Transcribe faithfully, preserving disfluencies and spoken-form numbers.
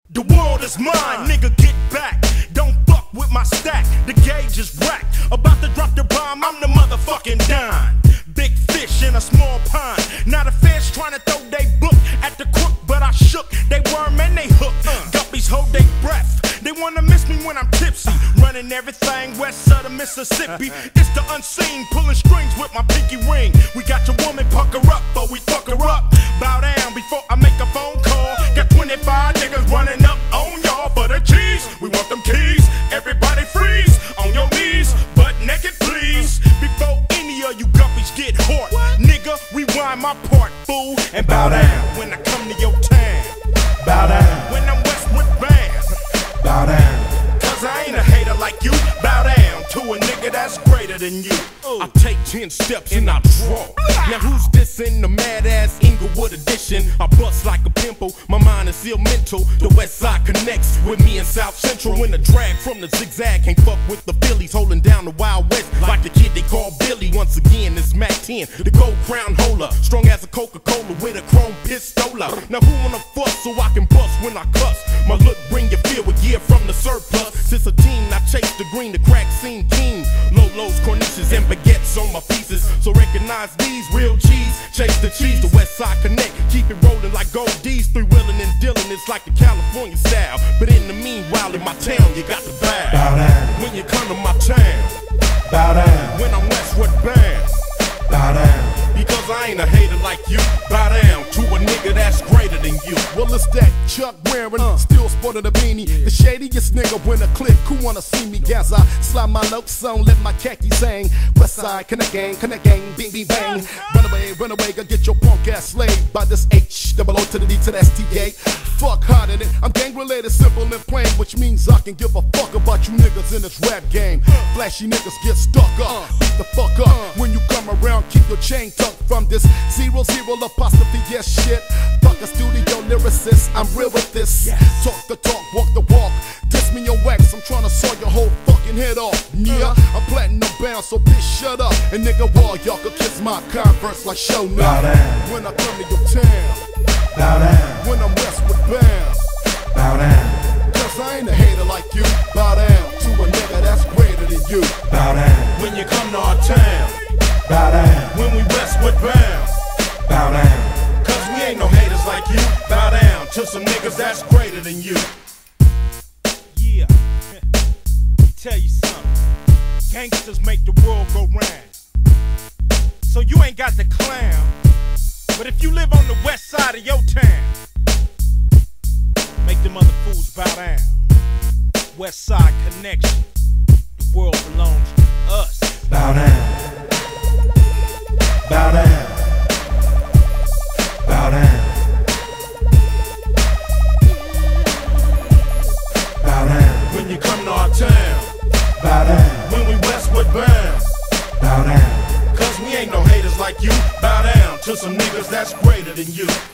The world is mine, nigga, get back. Don't fuck with my stack, the gauge is whack. About to drop the bomb, I'm the motherfucking dime. Big fish in a small pond. Now the fish trying to throw they book at the crook, but I shook. They worm and they hook. Guppies hold they breath. They wanna miss me when I'm tipsy. Running everything west of the Mississippi. It's the unseen, pulling strings with my pinky ring. We got your woman, pucker up, but we fuck her up. Bow down before I make a phone call. Got twenty-five niggas running up on y'all for the cheese. We want them keys. Everybody freeze on your knees, butt naked please. Before any of you guppies get hot, nigga, rewind my part, fool, and bow down when I come to your town. Bow down when I'm Westwood Bound. Bow down, cause I ain't a hater like you. Bow down to a nigga that's greater than you. I take ten steps and I draw. Now who's this in the mad ass Inglewood edition? I bust like a pimple, my mind is still mental. The west side connects with me in South Central. When the drag from the zigzag can't fuck with the Phillies, holding down the Wild West like the kid they call Billy. Once again it's Mac ten, the gold crown holder, strong as a Coca-Cola with a chrome pistola. Now who wanna fuss so I can bust when I cuss? My look bring you feel with gear from the surplus. Since a teen I chase the green, the crack scene keen. Lolos, corniches, and baguettes on my pieces. So recognize these real cheese. Chase the cheese, the West Side Connect. Keep it rolling like gold D's. Three wheeling and dealing, it's like the California style. But in the meanwhile, in my town, you got to bow. Bow down. When you come to my town. Bow down. When I'm Westwood Bound. Bow down. Because I ain't a hater like you. Bow down to a nigga that's greater than you. Well, it's that Chuck wearing, uh, still sporting a beanie. Yeah. The shadiest nigga when a click, who wanna see me? Gas, I slide my notes on, let my khakis hang. West side, connect gang, connect gang, bing, bing, bang. Run away, run away, go get your punk ass slayed by this H, double O to the D to the S T A. Fuck harder than I'm gang related, simple and plain, which means I can give a fuck about you niggas in this rap game. Flashy niggas get stuck up, beat the fuck up. When you come around, keep your chain tucked from this zero zero apostrophe yes shit. Fuck a studio lyricist, I'm real with this. Talk the talk, walk the walk. Diss me your wax, I'm tryna saw your whole fucking head off. Yeah, I'm platinum bound, so bitch shut up. And nigga, wall, y'all could kiss my Converse like show now. Bow down. When I come to your town. Bow down. When I'm Westwood Bound. Bow down. Cause I ain't a hater like you. Bow down to a nigga that's greater than you. Bow down. When you come to our town. Bow down. When we Westwood Bound. Bow down. Cause we ain't no haters like you. Bow down to some niggas that's greater than you. Yeah. Let me tell you something. Gangsters make the world go round. So you ain't got the clown. But if you live on the west side of your town, make them other fools bow down. West Side Connection. The world belongs to us. Bow down. Bow down. Bow down. Bow down. When you come to our town. Bow down. When we Westwood Bound. Bow down. Cause we ain't no haters like you. Bow down to some niggas that's greater than you.